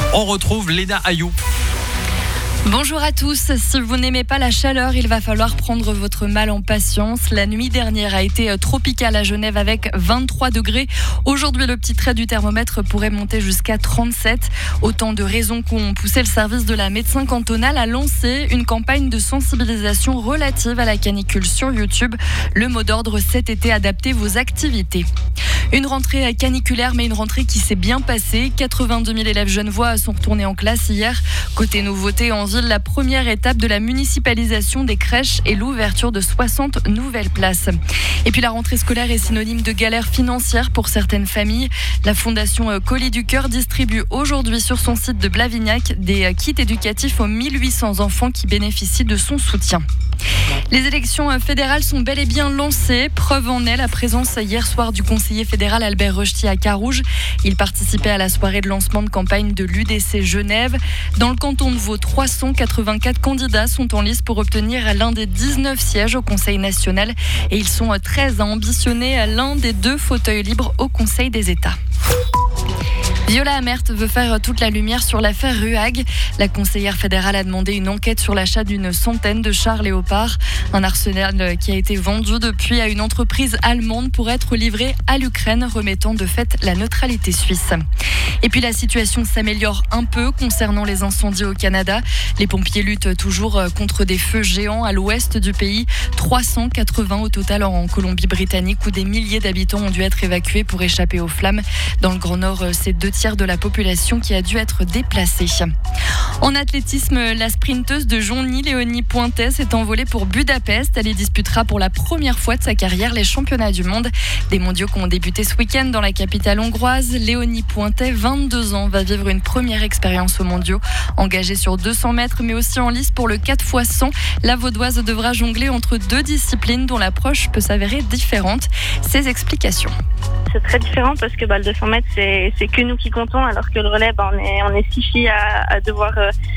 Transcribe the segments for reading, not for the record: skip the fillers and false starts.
On retrouve Léna Ayou. Bonjour à tous. Si vous n'aimez pas la chaleur, il va falloir prendre votre mal en patience. La nuit dernière a été tropicale à Genève avec 23 degrés. Aujourd'hui, le petit trait du thermomètre pourrait monter jusqu'à 37. Autant de raisons qui ont poussé le service de la médecin cantonale à lancer une campagne de sensibilisation relative à la canicule sur YouTube. Le mot d'ordre cet été, adaptez vos activités. Une rentrée caniculaire, mais une rentrée qui s'est bien passée. 82 000 élèves genevois sont retournés en classe hier. Côté nouveauté en ville, la première étape de la municipalisation des crèches et l'ouverture de 60 nouvelles places. Et puis la rentrée scolaire est synonyme de galère financière pour certaines familles. La fondation Colis du Cœur distribue aujourd'hui sur son site de Blavignac des kits éducatifs aux 1800 enfants qui bénéficient de son soutien. Les élections fédérales sont bel et bien lancées. Preuve en est la présence hier soir du conseiller fédéral Albert Rochety à Carouge. Il participait à la soirée de lancement de campagne de l'UDC Genève. Dans le canton de Vaud, 384 candidats sont en lice pour obtenir l'un des 19 sièges au Conseil national. Et ils sont 13 à ambitionner l'un des 2 fauteuils libres au Conseil des États. Viola Amert veut faire toute la lumière sur l'affaire Ruag. La conseillère fédérale a demandé une enquête sur l'achat d'une centaine de chars Léopard. Un arsenal qui a été vendu depuis à une entreprise allemande pour être livré à l'Ukraine, remettant de fait la neutralité suisse. Et puis la situation s'améliore un peu concernant les incendies au Canada. Les pompiers luttent toujours contre des feux géants à l'ouest du pays. 380 au total en Colombie-Britannique où des milliers d'habitants ont dû être évacués pour échapper aux flammes. Dans le Grand Nord, c'est 2 tiers de la population qui a dû être déplacée. En athlétisme, la sprinteuse de Jonny, Léonie Pointet, s'est envolée pour Budapest. Elle y disputera pour la première fois de sa carrière les championnats du monde. Des mondiaux qui ont débuté ce week-end dans la capitale hongroise. Léonie Pointet, 22 ans, va vivre une première expérience aux mondiaux. Engagée sur 200 mètres, mais aussi en lice pour le 4x100, la Vaudoise devra jongler entre 2 disciplines dont l'approche peut s'avérer différente. Ses explications. C'est très différent parce que le 200 mètres, c'est que nous qui comptons, alors que le relais, on est 6 filles à devoir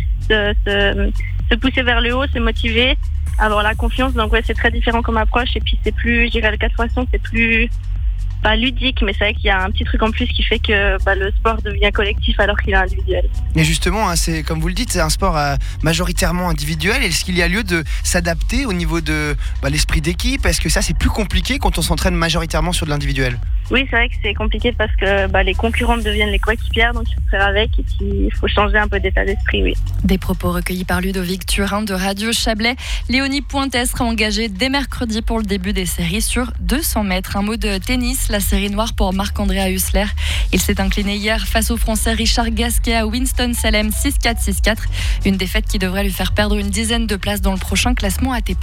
se pousser vers le haut, se motiver, avoir la confiance. Donc c'est très différent comme approche. Et puis c'est plus, je dirais, le 4x100, c'est plus pas ludique, mais c'est vrai qu'il y a un petit truc en plus qui fait que le sport devient collectif alors qu'il est individuel. Et justement, c'est comme vous le dites, c'est un sport majoritairement individuel. Est-ce qu'il y a lieu de s'adapter au niveau de l'esprit d'équipe ? Est-ce que ça, c'est plus compliqué quand on s'entraîne majoritairement sur de l'individuel ? Oui, c'est vrai que c'est compliqué parce que les concurrentes deviennent les coéquipières, donc il faut faire avec et puis il faut changer un peu d'état d'esprit, oui. Des propos recueillis par Ludovic Turin de Radio Chablais. Léonie Pointet sera engagée dès mercredi pour le début des séries sur 200 mètres. Un mot de tennis, la série noire pour Marc-Andrea Hussler. Il s'est incliné hier face au Français Richard Gasquet à Winston-Salem 6-4, 6-4. Une défaite qui devrait lui faire perdre une dizaine de places dans le prochain classement ATP.